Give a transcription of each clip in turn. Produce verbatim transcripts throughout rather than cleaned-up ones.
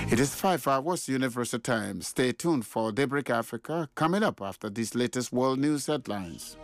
It is five hours Universal Time. Stay tuned for Daybreak Africa coming up after these latest world news headlines.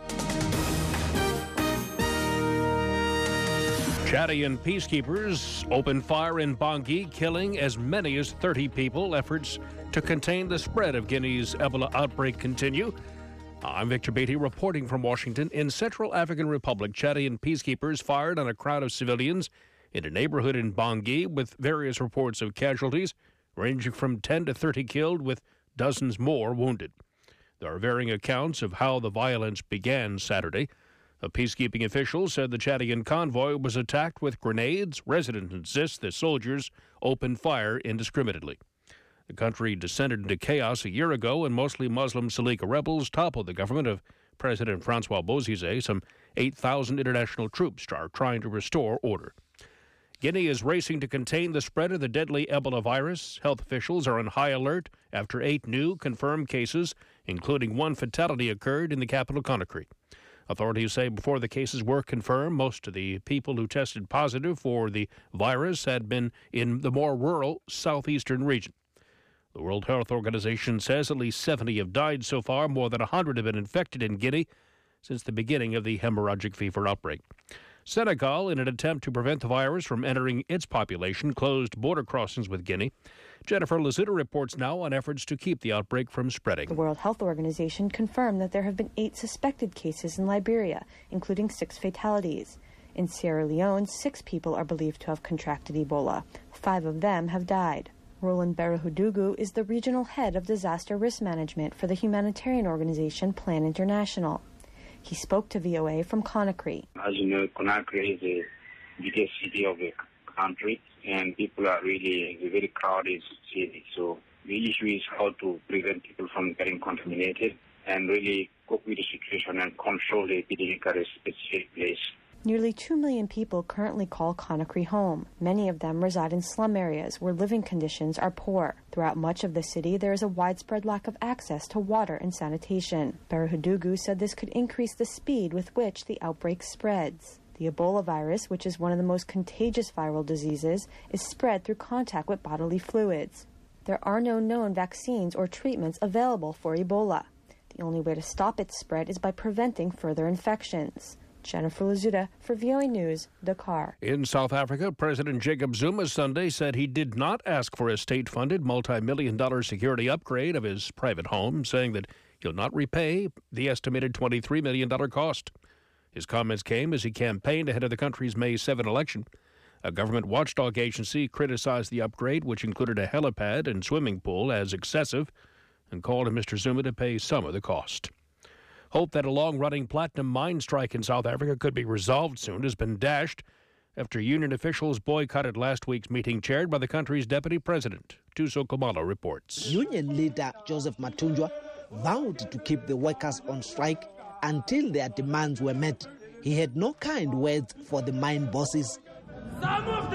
Chadian peacekeepers opened fire in Bangui, killing as many as thirty people. Efforts to contain the spread of Guinea's Ebola outbreak continue. I'm Victor Beatty reporting from Washington. In Central African Republic, Chadian peacekeepers fired on a crowd of civilians in a neighborhood in Bangui, with various reports of casualties, ranging from ten to thirty killed, with dozens more wounded. There are varying accounts of how the violence began Saturday. A peacekeeping official said the Chadian convoy was attacked with grenades. Residents insist the soldiers opened fire indiscriminately. The country descended into chaos a year ago, and mostly Muslim Salika rebels toppled the government of President Francois Bozizé. Some eight thousand international troops are trying to restore order. Guinea is racing to contain the spread of the deadly Ebola virus. Health officials are on high alert after eight new confirmed cases, including one fatality, occurred in the capital, Conakry. Authorities say before the cases were confirmed, most of the people who tested positive for the virus had been in the more rural southeastern region. The World Health Organization says at least seventy have died so far. More than one hundred have been infected in Guinea since the beginning of the hemorrhagic fever outbreak. Senegal, in an attempt to prevent the virus from entering its population, closed border crossings with Guinea. Jennifer Lazuda reports now on efforts to keep the outbreak from spreading. The World Health Organization confirmed that there have been eight suspected cases in Liberia, including six fatalities. In Sierra Leone, six people are believed to have contracted Ebola. Five of them have died. Roland Berehudugu is the regional head of disaster risk management for the humanitarian organization Plan International. He spoke to V O A from Conakry. As you know, Conakry is the biggest city of the country, and people are really a very crowded city. So the issue is how to prevent people from getting contaminated and really cope with the situation and control the epidemic at a specific place. Nearly two million people currently call Conakry home. Many of them reside in slum areas where living conditions are poor. Throughout much of the city, there is a widespread lack of access to water and sanitation. Berehudugu said this could increase the speed with which the outbreak spreads. The Ebola virus, which is one of the most contagious viral diseases, is spread through contact with bodily fluids. There are no known vaccines or treatments available for Ebola. The only way to stop its spread is by preventing further infections. Jennifer Lazuda for V O A News, Dakar. In South Africa, President Jacob Zuma Sunday said he did not ask for a state-funded multi-million dollar security upgrade of his private home, saying that he'll not repay the estimated twenty-three million dollars cost. His comments came as he campaigned ahead of the country's May seventh election. A government watchdog agency criticized the upgrade, which included a helipad and swimming pool, as excessive, and called on Mister Zuma to pay some of the cost. Hope that a long-running platinum mine strike in South Africa could be resolved soon has been dashed after union officials boycotted last week's meeting chaired by the country's deputy president. Tuso Kumalo reports. Union leader Joseph Matunjwa vowed to keep the workers on strike until their demands were met. He had no kind words for the mine bosses. Some of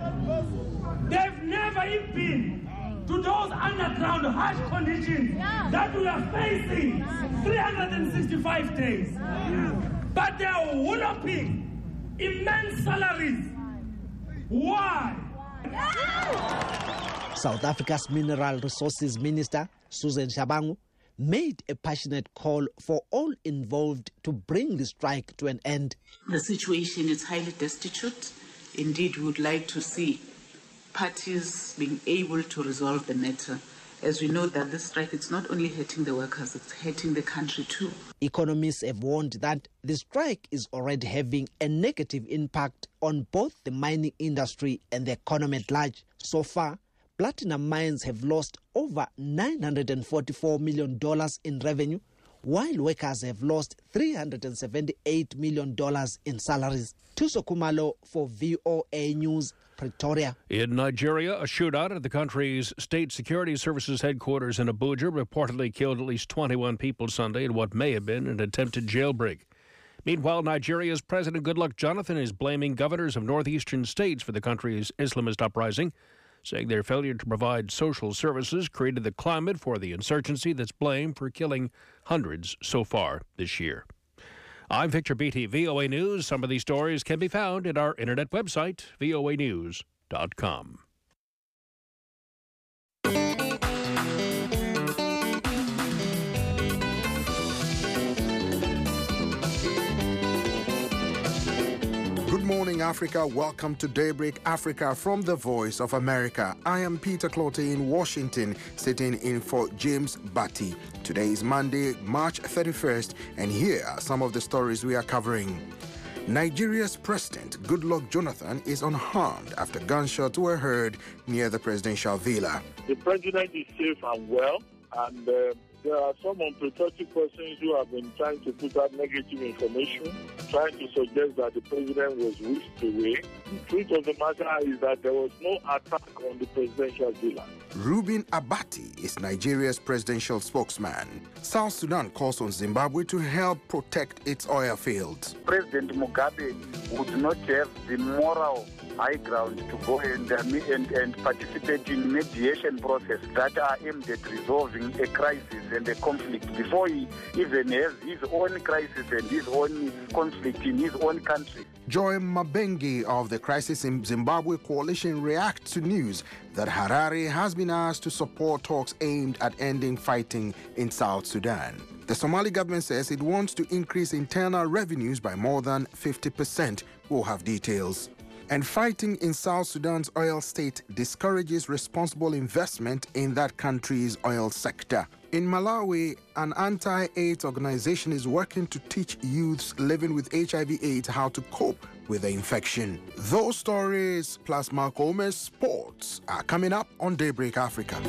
them, they've never even been to those underground harsh conditions yeah. that we are facing three hundred sixty-five days. Yeah. But they are walloping immense salaries. Why? Yeah. South Africa's Mineral Resources Minister, Susan Shabangu, made a passionate call for all involved to bring the strike to an end. The situation is highly destitute. Indeed, we would like to see parties being able to resolve the matter. As we know that this strike is not only hurting the workers, it's hurting the country too. Economists have warned that the strike is already having a negative impact on both the mining industry and the economy at large. So far, platinum mines have lost over nine hundred forty-four million dollars in revenue, while workers have lost three hundred seventy-eight million dollars in salaries. Tuso Kumalo for V O A News, Pretoria. In Nigeria, a shootout at the country's State Security Services headquarters in Abuja reportedly killed at least twenty-one people Sunday in what may have been an attempted jailbreak. Meanwhile, Nigeria's President Goodluck Jonathan is blaming governors of northeastern states for the country's Islamist uprising, saying their failure to provide social services created the climate for the insurgency that's blamed for killing hundreds so far this year. I'm Victor Beatty, V O A News. Some of these stories can be found at our internet website, V O A news dot com. morning, Africa. Welcome to Daybreak Africa from the Voice of America. I am Peter Clotte in Washington, sitting in for James Batty. Today is Monday, March thirty-first, and here are some of the stories we are covering. Nigeria's President, Goodluck Jonathan, is unharmed after gunshots were heard near the presidential villa. The president is safe and well, and uh, there are some unpatriotic persons who have been trying to put out negative information, trying to suggest that the president was whisked away. The truth of the matter is that there was no attack on the presidential villa. Reuben Abati is Nigeria's presidential spokesman. South Sudan calls on Zimbabwe to help protect its oil fields. President Mugabe would not have the moral high ground to go and, uh, and, and participate in mediation process that are aimed at resolving a crisis and a conflict before he even has his own crisis and his own conflict in his own country. Joy Mabengi of the Crisis in Zimbabwe Coalition reacts to news that Harare has been asked to support talks aimed at ending fighting in South Sudan. The Somali government says it wants to increase internal revenues by more than fifty percent. We'll have details. And fighting in South Sudan's oil state discourages responsible investment in that country's oil sector. In Malawi, an anti-AIDS organization is working to teach youths living with H I V AIDS how to cope with the infection. Those stories plus Malcolm's sports are coming up on Daybreak Africa.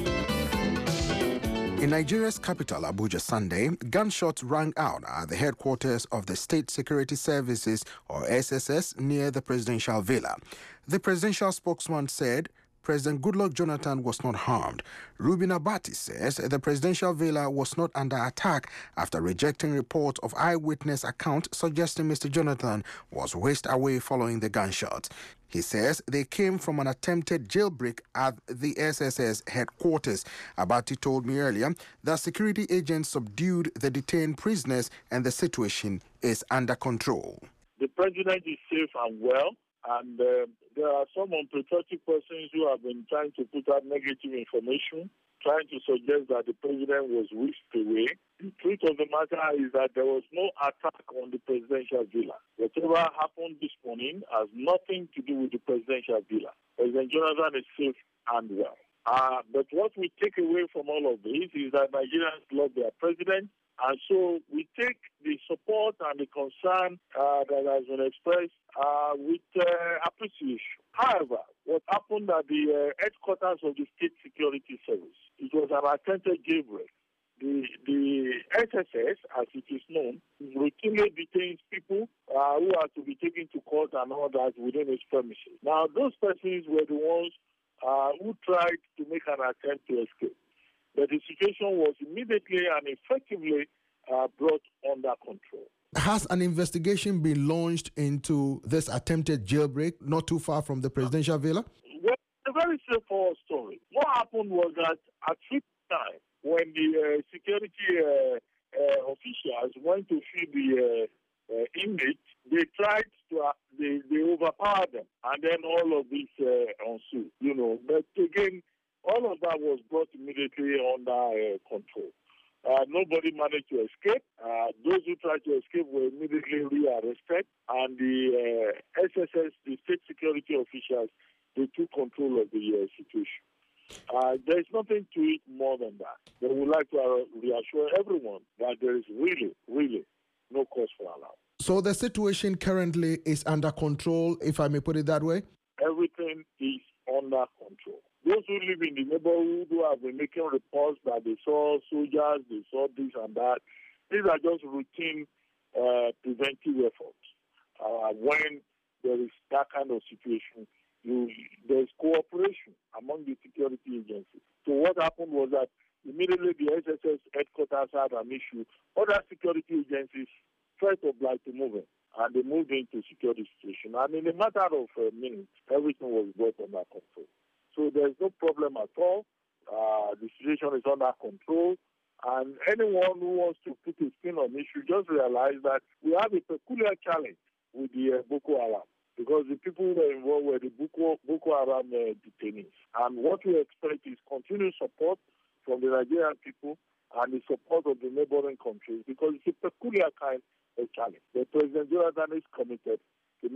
In Nigeria's capital, Abuja, Sunday, gunshots rang out at the headquarters of the State Security Services, or S S S, near the presidential villa. The presidential spokesman said President Goodluck Jonathan was not harmed. Reuben Abati says the presidential villa was not under attack after rejecting reports of eyewitness accounts suggesting Mister Jonathan was whisked away following the gunshots. He says they came from an attempted jailbreak at the S S S headquarters. Abati told me earlier that security agents subdued the detained prisoners and the situation is under control. The president is safe and well, and uh, there are some unpatriotic persons who have been trying to put out negative information, trying to suggest that the president was whisked away. The truth of the matter is that there was no attack on the presidential villa. Whatever happened this morning has nothing to do with the presidential villa. President Jonathan is safe and well. Uh, but what we take away from all of this is that Nigerians love their president, and so we take the support and the concern uh, that has been expressed uh, with uh, appreciation. However, what happened at the uh, headquarters of the State Security Service, it was an attempted jailbreak. The, the S S S, as it is known, routinely detains people uh, who are to be taken to court and all that within its premises. Now, those persons were the ones uh, who tried to make an attempt to escape. But the situation was immediately and effectively uh, brought under control. Has an investigation been launched into this attempted jailbreak not too far from the presidential villa? Well, it's a very straightforward story. What happened was that at this time, when the uh, security uh, uh, officials went to feed the uh, uh, inmates, they tried to, uh, they, they overpowered them, and then all of this uh, ensued, you know. But again, all of that was brought immediately under uh, control. Uh, nobody managed to escape. Uh, those who tried to escape were immediately rearrested, and the uh, S S S, the state security officials, they took control of the uh, situation. Uh, there is nothing to it more than that. But we would like to uh, reassure everyone that there is really, really no cause for alarm. So the situation currently is under control, if I may put it that way? Everything is under control. Those who live in the neighborhood who have been making reports that they saw soldiers, they saw this and that, these are just routine uh, preventive efforts. Uh, when there is that kind of situation, you, there is cooperation among the security agencies. So what happened was that immediately the S S S headquarters had an issue. Other security agencies tried to oblige to move in, and they moved into security situation. And in a matter of uh, minutes, everything was brought under control. So there's no problem at all. Uh, the situation is under control. And anyone who wants to put a spin on issue, just realize that we have a peculiar challenge with the uh, Boko Haram, because the people who were involved were the Boko, Boko Haram uh, detainees. And what we expect is continued support from the Nigerian people and the support of the neighboring countries, because it's a peculiar kind of challenge. The President Jonathan is committed to make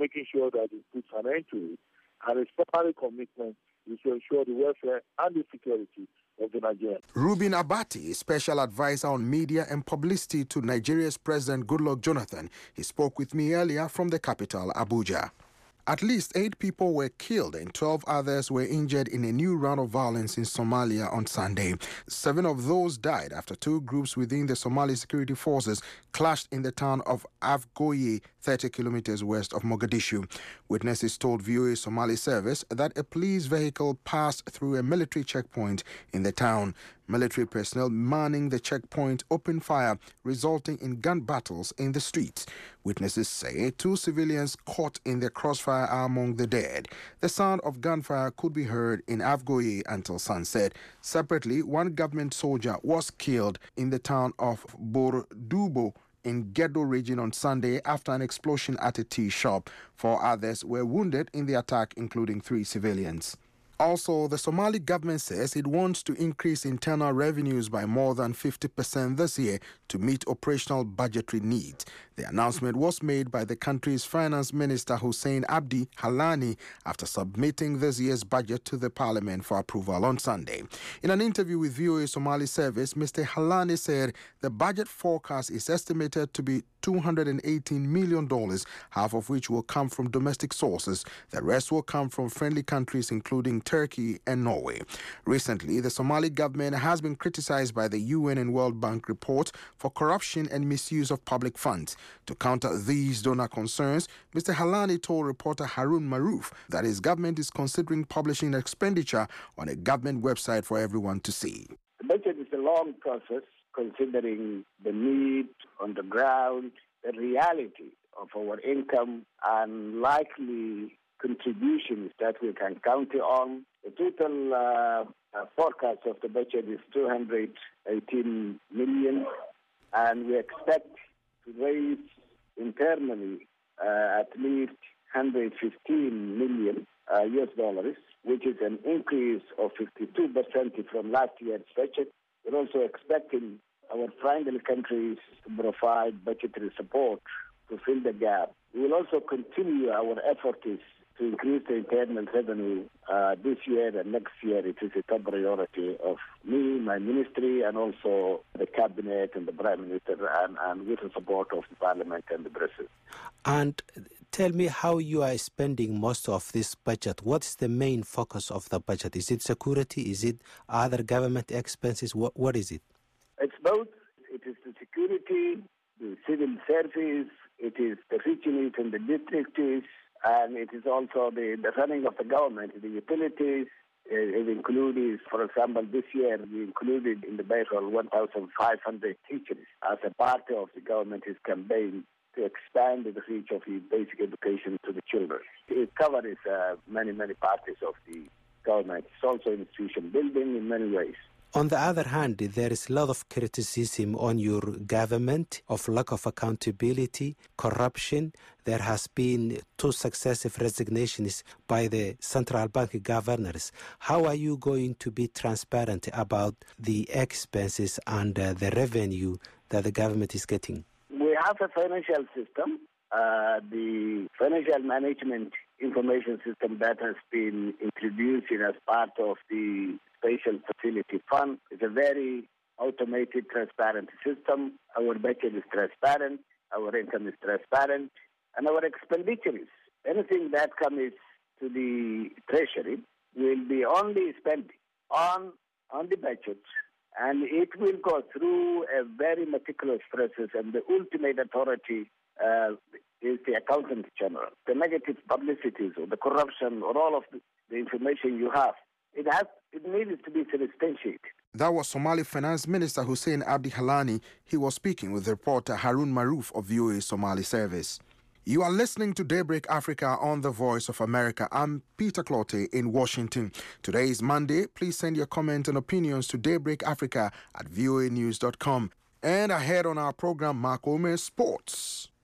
making sure that it puts an end to it. And its primary commitment is to ensure the welfare and the security of the Nigerians. Reuben Abati, special advisor on media and publicity to Nigeria's President Goodluck Jonathan, he spoke with me earlier from the capital, Abuja. At least eight people were killed and twelve others were injured in a new round of violence in Somalia on Sunday. Seven of those died after two groups within the Somali security forces clashed in the town of Afgoye, thirty kilometers west of Mogadishu. Witnesses told V O A Somali service that a police vehicle passed through a military checkpoint in the town. Military personnel manning the checkpoint opened fire, resulting in gun battles in the streets. Witnesses say two civilians caught in the crossfire are among the dead. The sound of gunfire could be heard in Afgoye until sunset. Separately, one government soldier was killed in the town of Bordubo in Gedo region on Sunday after an explosion at a tea shop. Four others were wounded in the attack, including three civilians. Also, the Somali government says it wants to increase internal revenues by more than fifty percent this year to meet operational budgetary needs. The announcement was made by the country's finance minister Hussein Abdi Halani after submitting this year's budget to the parliament for approval on Sunday. In an interview with V O A Somali service, Mister Halani said the budget forecast is estimated to be two hundred eighteen million dollars, half of which will come from domestic sources. The rest will come from friendly countries including Turkey and Norway. Recently, the Somali government has been criticized by the U N and World Bank report for corruption and misuse of public funds. To counter these donor concerns, Mister Halani told reporter Harun Maruf that his government is considering publishing expenditure on a government website for everyone to see. The budget is a long process, considering the need on the ground, the reality of our income, and likely contributions that we can count on. The total uh, uh, forecast of the budget is two hundred eighteen million, and we expect to raise internally uh, at least one hundred fifteen million uh, U S dollars, which is an increase of fifty-two percent from last year's budget. We're also expecting our friendly countries to provide budgetary support to fill the gap. We will also continue our efforts to increase the internal revenue uh, this year and next year. It is a top priority of me, my ministry, and also the cabinet and the prime minister, and, and with the support of the parliament and the Brussels. And tell me how you are spending most of this budget. What is the main focus of the budget? Is it security? Is it other government expenses? What, what is it? It's both. It is the security, the civil service, it is the regions and the districts, and it is also the, the running of the government, the utilities. It includes, for example, this year we included in the payroll one thousand five hundred teachers as a part of the government's campaign to expand the reach of the basic education to the children. It covers uh, many, many parts of the government. It's also institution building in many ways. On the other hand, there is a lot of criticism on your government of lack of accountability, corruption. There has been two successive resignations by the central bank governors. How are you going to be transparent about the expenses and uh, the revenue that the government is getting? We have a financial system, uh, the financial management information system that has been introduced as part of the Special Facility Fund. It's a very automated, transparent system. Our budget is transparent, our income is transparent, and our expenditures, anything that comes to the treasury, will be only spent on, on the budget, and it will go through a very meticulous process, and the ultimate authority uh, is the Accountant General. The negative publicities or the corruption or all of the, the information you have, it has it needs to be substantiated. That was Somali Finance Minister Hussein Abdi Halani. He was speaking with reporter Harun Maruf of V O A Somali Service. You are listening to Daybreak Africa on The Voice of America. I'm Peter Clotte in Washington. Today is Monday. Please send your comments and opinions to daybreakafrica at voa news dot com. And ahead on our program, Mark Omer Sports.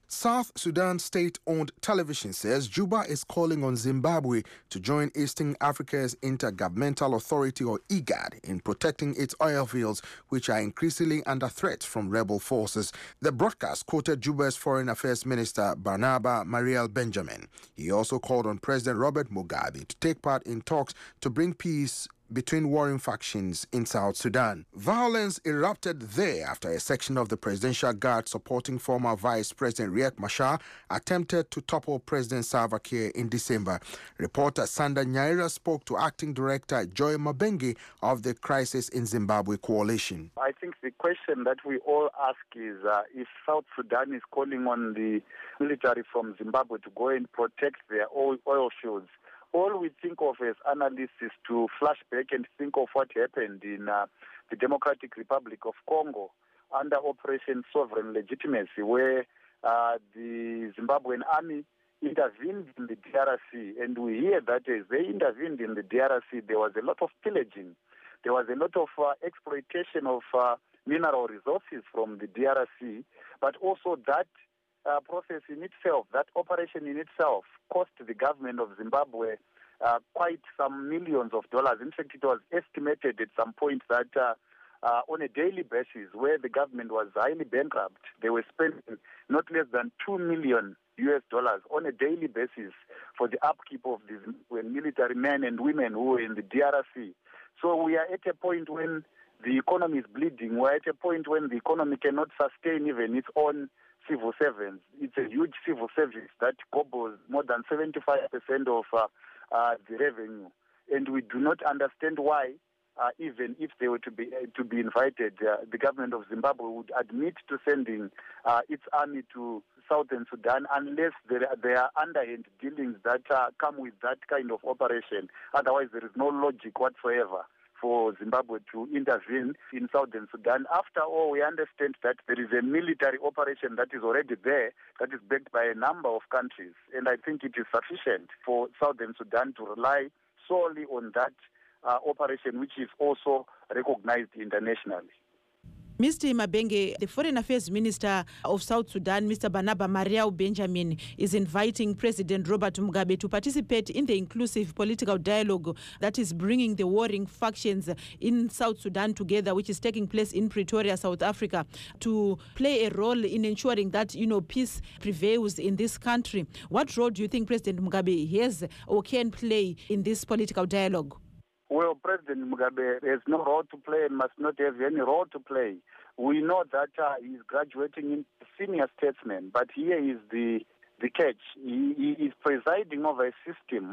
South Sudan state-owned television says Juba is calling on Zimbabwe to join Eastern Africa's Intergovernmental Authority, or IGAD, in protecting its oil fields, which are increasingly under threat from rebel forces. The broadcast quoted Juba's Foreign Affairs Minister Barnaba Mariel Benjamin. He also called on President Robert Mugabe to take part in talks to bring peace between warring factions in South Sudan. Violence erupted there after a section of the Presidential Guard supporting former Vice President Riek Machar attempted to topple President Salva Kiir in December. Reporter Sandra Nyaira spoke to Acting Director Joy Mabenge of the Crisis in Zimbabwe Coalition. I think the question that we all ask is uh, if South Sudan is calling on the military from Zimbabwe to go and protect their oil, oil fields, all we think of as analysts is to flash back and think of what happened in uh, the Democratic Republic of Congo under Operation Sovereign Legitimacy, where uh, the Zimbabwean army intervened in the D R C. And we hear that as they intervened in the D R C, there was a lot of pillaging. There was a lot of uh, exploitation of uh, mineral resources from the D R C, but also that Uh, process in itself, that operation in itself, cost the government of Zimbabwe uh, quite some millions of dollars. In fact, it was estimated at some point that uh, uh, on a daily basis, where the government was highly bankrupt, they were spending not less than two million U S dollars on a daily basis for the upkeep of these military men and women who were in the D R C. So we are at a point when the economy is bleeding. We're at a point when the economy cannot sustain even its own civil servants. It's a huge civil service that gobbles more than seventy-five percent of uh, uh, the revenue. And we do not understand why, uh, even if they were to be uh, to be invited, uh, the government of Zimbabwe would admit to sending uh, its army to Southern Sudan unless there, there are underhand dealings that uh, come with that kind of operation. Otherwise, there is no logic whatsoever for Zimbabwe to intervene in Southern Sudan. After all, we understand that there is a military operation that is already there, that is backed by a number of countries. And I think it is sufficient for Southern Sudan to rely solely on that uh, operation, which is also recognized internationally. Mister Mabenge, the Foreign Affairs Minister of South Sudan, Mister Barnaba Mariel Benjamin, is inviting President Robert Mugabe to participate in the inclusive political dialogue that is bringing the warring factions in South Sudan together, which is taking place in Pretoria, South Africa, to play a role in ensuring that, you know, peace prevails in this country. What role do you think President Mugabe has or can play in this political dialogue? Well, President Mugabe has no role to play and must not have any role to play. We know that uh, he's graduating into senior statesman, but here is the the catch. He, he is presiding over a system,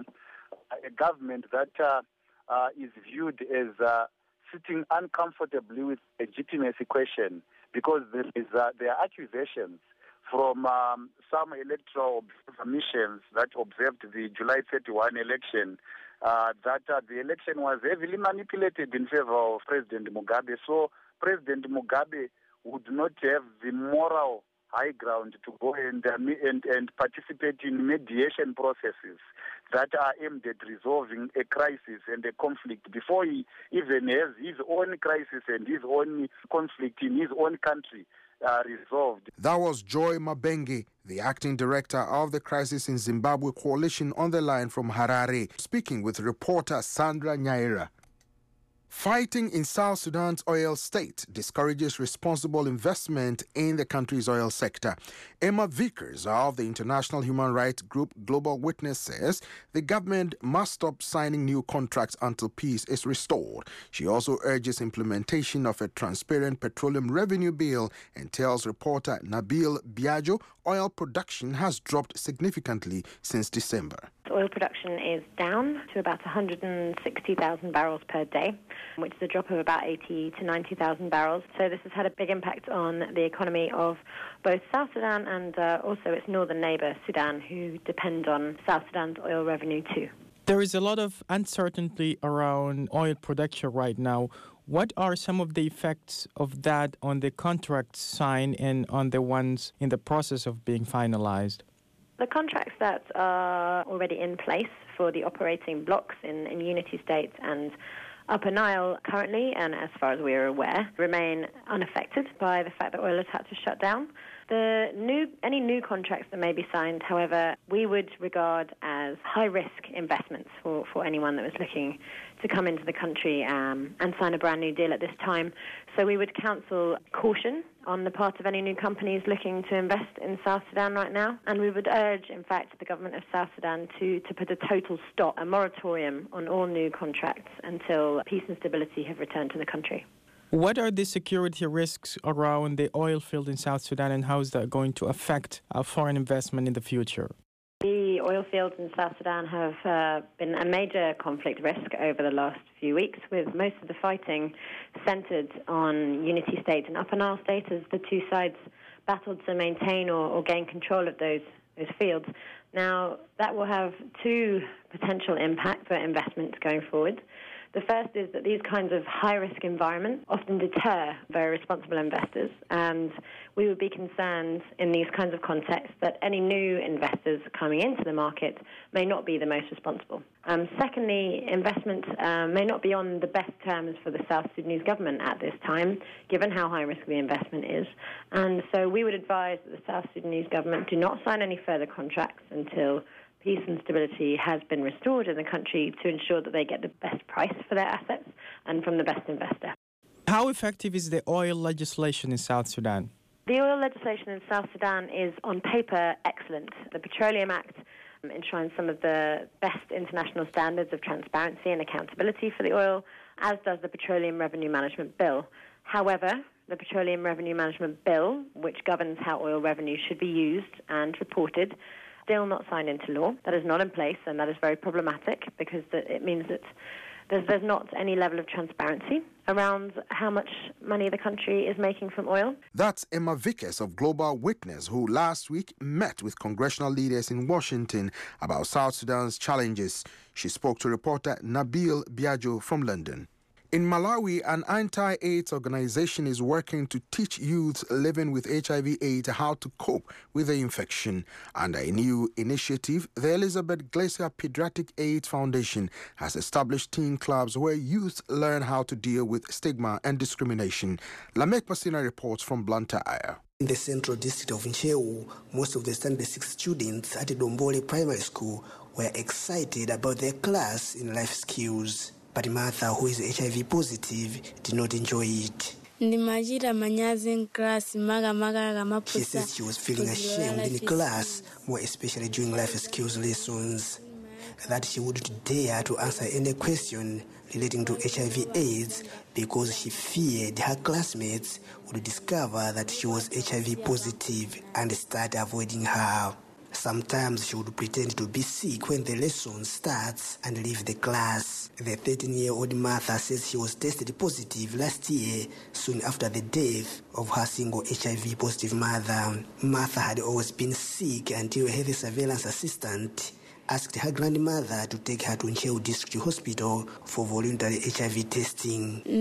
a government that uh, uh, is viewed as uh, sitting uncomfortably with legitimacy question, because there is uh, there are accusations from um, some electoral commissions that observed the July thirty-first election uh, that uh, the election was heavily manipulated in favor of President Mugabe. So President Mugabe would not have the moral high ground to go and, uh, and, and participate in mediation processes that are aimed at resolving a crisis and a conflict before he even has his own crisis and his own conflict in his own country Uh, resolved. That was Joy Mabenge, the acting director of the Crisis in Zimbabwe Coalition, on the line from Harare, speaking with reporter Sandra Nyaira. Fighting in South Sudan's oil state discourages responsible investment in the country's oil sector. Emma Vickers of the international human rights group Global Witness says the government must stop signing new contracts until peace is restored. She also urges implementation of a transparent petroleum revenue bill and tells reporter Nabil Biagio oil production has dropped significantly since December. Oil production is down to about one hundred sixty thousand barrels per day, which is a drop of about eighty to ninety thousand barrels. So this has had a big impact on the economy of both South Sudan and uh, also its northern neighbour, Sudan, who depend on South Sudan's oil revenue too. There is a lot of uncertainty around oil production right now. What are some of the effects of that on the contracts signed and on the ones in the process of being finalized? The contracts that are already in place for the operating blocks in, in Unity State and Upper Nile currently, and as far as we are aware, remain unaffected by the fact that oil has had to shut down. The new, any new contracts that may be signed, however, we would regard as high-risk investments for, for anyone that was looking to come into the country um, and sign a brand new deal at this time. So we would counsel caution on the part of any new companies looking to invest in South Sudan right now. And we would urge, in fact, the government of South Sudan to, to put a total stop, a moratorium on all new contracts until peace and stability have returned to the country. What are the security risks around the oil field in South Sudan, and how is that going to affect our foreign investment in the future? The oil fields in South Sudan have uh, been a major conflict risk over the last few weeks, with most of the fighting centred on Unity State and Upper Nile State as the two sides battled to maintain or, or gain control of those, those fields. Now, that will have two potential impacts for investments going forward. The first is that these kinds of high-risk environments often deter very responsible investors, and we would be concerned in these kinds of contexts that any new investors coming into the market may not be the most responsible. Um, secondly, investment uh, may not be on the best terms for the South Sudanese government at this time, given how high-risk the investment is. And so we would advise that the South Sudanese government do not sign any further contracts until peace and stability has been restored in the country, to ensure that they get the best price for their assets and from the best investor. How effective is the oil legislation in South Sudan? The oil legislation in South Sudan is, on paper, excellent. The Petroleum Act um, enshrines some of the best international standards of transparency and accountability for the oil, as does the Petroleum Revenue Management Bill. However, the Petroleum Revenue Management Bill, which governs how oil revenue should be used and reported, still not signed into law. That is not in place, and that is very problematic, because it means that there's, there's not any level of transparency around how much money the country is making from oil. That's Emma Vickers of Global Witness, who last week met with congressional leaders in Washington about South Sudan's challenges. She spoke to reporter Nabil Biagio from London. In Malawi, an anti-AIDS organization is working to teach youths living with H I V AIDS how to cope with the infection. Under a new initiative, the Elizabeth Glacier Pediatric AIDS Foundation has established teen clubs where youths learn how to deal with stigma and discrimination. Lamek Pasina reports from Blantyre. In the central district of Ncheu, most of the Standard six students at Dombole Primary School were excited about their class in life skills. But Martha, who is H I V positive, did not enjoy it. She says she was feeling ashamed in class, more especially during life skills lessons, that she wouldn't dare to answer any question relating to H I V AIDS because she feared her classmates would discover that she was H I V positive and start avoiding her. Sometimes she would pretend to be sick when the lesson starts and leave the class. The thirteen-year-old Martha says she was tested positive last year, soon after the death of her single H I V positive mother. Martha had always been sick until a health surveillance assistant asked her grandmother to take her to Ncheu District Hospital for voluntary H I V testing. She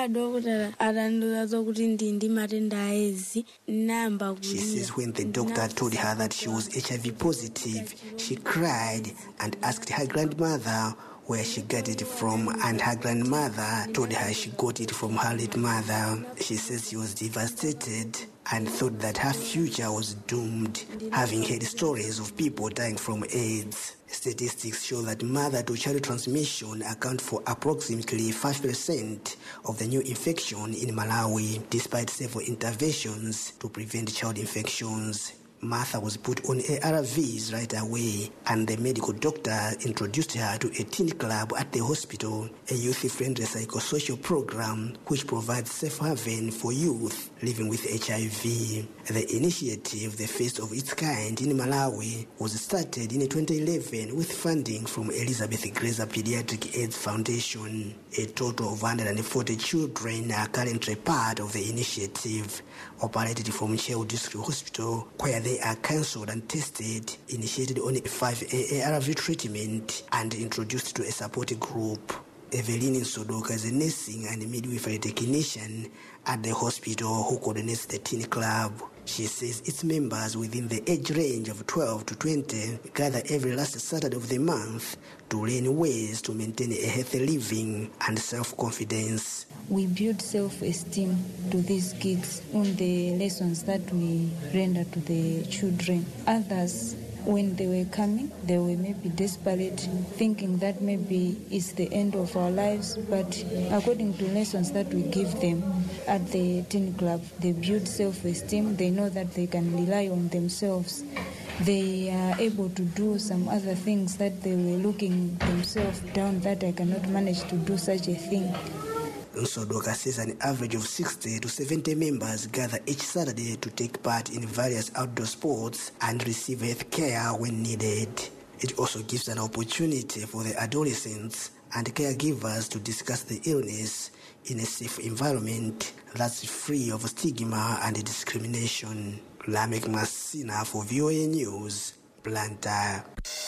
says when the doctor told her that she was H I V positive, she cried and asked her grandmother where she got it from, and her grandmother told her she got it from her late mother. She says she was devastated and thought that her future was doomed, having heard stories of people dying from AIDS. Statistics show that mother-to-child transmission account for approximately five percent of the new infection in Malawi, despite several interventions to prevent child infections. Martha was put on A R Vs right away, and the medical doctor introduced her to a teen club at the hospital, a youth-friendly psychosocial program which provides safe haven for youth living with H I V. The initiative, the first of its kind in Malawi, was started in twenty eleven with funding from Elizabeth Glacier Pediatric AIDS Foundation. A total of one hundred forty children are currently part of the initiative, operated from Ncheu District Hospital, where they are counseled and tested, initiated on a five A A R V treatment, and introduced to a support group. Evelyn Sodoka is a nursing and midwifery technician at the hospital who coordinates the teen club. She says its members within the age range of twelve to twenty gather every last Saturday of the month to learn ways to maintain a healthy living and self-confidence. We build self-esteem to these kids on the lessons that we render to the children. Others, when they were coming, they were maybe desperate, thinking that maybe it's the end of our lives, but according to lessons that we give them at the teen club, they build self-esteem, they know that they can rely on themselves. They are able to do some other things that they were looking themselves down, that I cannot manage to do such a thing. Sodoka says an average of sixty to seventy members gather each Saturday to take part in various outdoor sports and receive health care when needed. It also gives an opportunity for the adolescents and caregivers to discuss the illness in a safe environment that's free of stigma and discrimination. Lamek Masina for V O A News, Blantyre.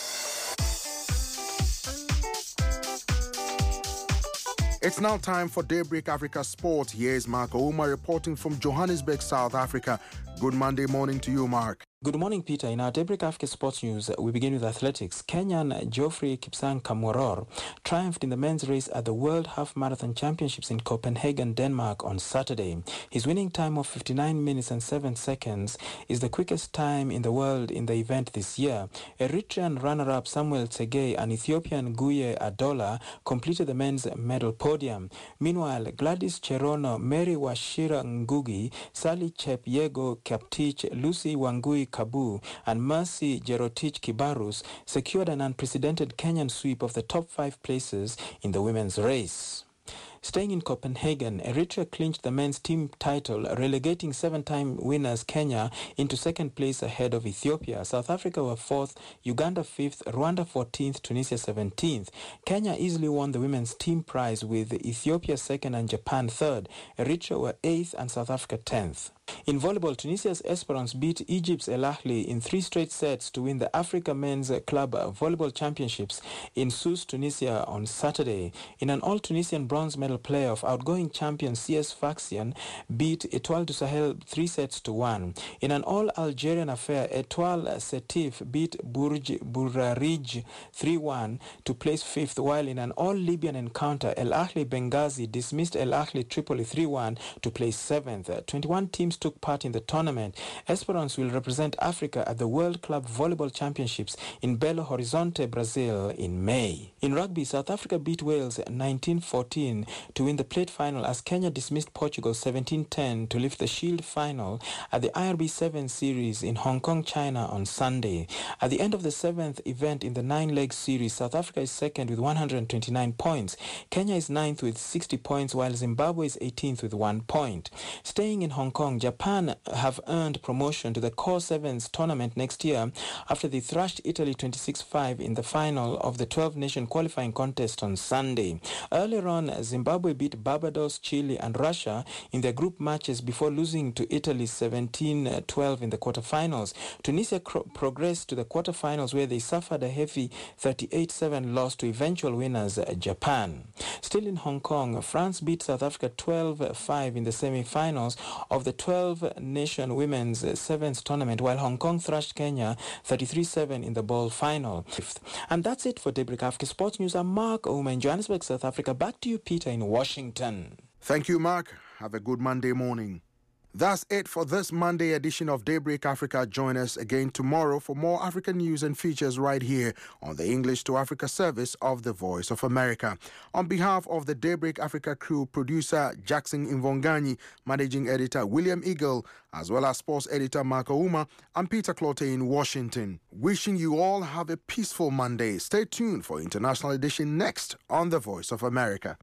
It's now time for Daybreak Africa Sport. Here's Mark Ouma reporting from Johannesburg, South Africa. Good Monday morning to you, Mark. Good morning, Peter. In our Daybreak Africa Sports News, we begin with athletics. Kenyan Geoffrey Kipsang Kamworor triumphed in the men's race at the World Half Marathon Championships in Copenhagen, Denmark on Saturday. His winning time of fifty-nine minutes and seven seconds is the quickest time in the world in the event this year. Eritrean runner-up Samuel Tsegay and Ethiopian Guye Adola completed the men's medal podium. Meanwhile, Gladys Cherono, Mary Washira Ngugi, Sally Chepyego Kaptich, Lucy Wangui Kabu and Mercy Jerotich Kibarus secured an unprecedented Kenyan sweep of the top five places in the women's race. Staying in Copenhagen, Eritrea clinched the men's team title, relegating seven-time winners Kenya into second place ahead of Ethiopia. South Africa were fourth, Uganda fifth, Rwanda fourteenth, Tunisia seventeenth. Kenya easily won the women's team prize with Ethiopia second and Japan third. Eritrea were eighth and South Africa tenth. In volleyball, Tunisia's Esperance beat Egypt's El Ahly in three straight sets to win the Africa Men's Club Volleyball Championships in Sousse, Tunisia on Saturday. In an all-Tunisian bronze medal playoff, outgoing champion C S Sfaxian beat Etoile du Sahel three sets to one. In an all-Algerian affair, Etoile Setif beat Bourj Bourarij three one to place fifth, while in an all-Libyan encounter, El Ahly Benghazi dismissed El Ahly Tripoli three one to place seventh. twenty-one teams took part in the tournament. Esperance will represent Africa at the World Club Volleyball Championships in Belo Horizonte, Brazil in May. In rugby, South Africa beat Wales nineteen fourteen to win the plate final as Kenya dismissed Portugal seventeen ten to lift the Shield final at the I R B seven series in Hong Kong, China on Sunday. At the end of the seventh event in the nine-leg series, South Africa is second with one hundred twenty-nine points. Kenya is ninth with sixty points, while Zimbabwe is eighteenth with one point. Staying in Hong Kong, Japan have earned promotion to the Core Sevens tournament next year after they thrashed Italy twenty-six five in the final of the twelve-nation qualifying contest on Sunday. Earlier on, Zimbabwe beat Barbados, Chile and Russia in their group matches before losing to Italy seventeen twelve in the quarterfinals. Tunisia cro- progressed to the quarterfinals where they suffered a heavy thirty-eight seven loss to eventual winners Japan. Still in Hong Kong, France beat South Africa twelve five in the semi-finals of the twelve-nation women's sevens tournament, while Hong Kong thrashed Kenya thirty-three seven in the ball final. And that's it for Daybreak Africa Sports News. I'm Mark Ouma in Johannesburg, South Africa. Back to you, Peter, in Washington. Thank you, Mark. Have a good Monday morning. That's it for this Monday edition of Daybreak Africa. Join us again tomorrow for more African news and features right here on the English to Africa service of the Voice of America. On behalf of the Daybreak Africa crew, producer Jackson Invongani, managing editor William Eagle, as well as sports editor Marco Ouma, I'm Peter Clote in Washington. Wishing you all have a peaceful Monday. Stay tuned for International Edition next on the Voice of America.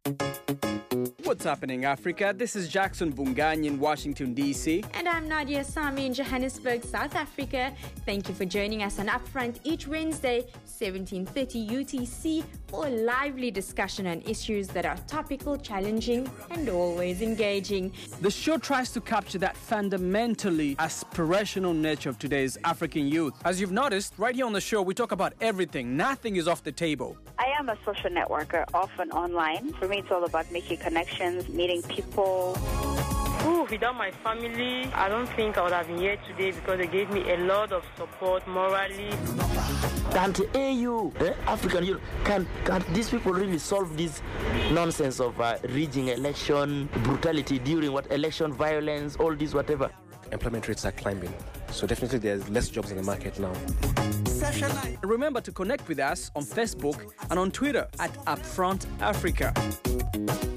What's happening, Africa? This is Jackson Bungani in Washington, D C. And I'm Nadia Sami in Johannesburg, South Africa. Thank you for joining us on Upfront each Wednesday, seventeen thirty U T C, for a lively discussion on issues that are topical, challenging, and always engaging. The show tries to capture that fundamentally aspirational nature of today's African youth. As you've noticed, right here on the show, we talk about everything. Nothing is off the table. I am a social networker, often online. For me, it's all about making connections, meeting people. Ooh, without my family, I don't think I would have been here today because they gave me a lot of support morally. Can't A U, eh, African Union, can, can these people really solve this nonsense of uh, rigging election, brutality during what election violence, all this whatever? Employment rates are climbing, so definitely there's less jobs in the market now. Remember to connect with us on Facebook and on Twitter at Upfront Africa.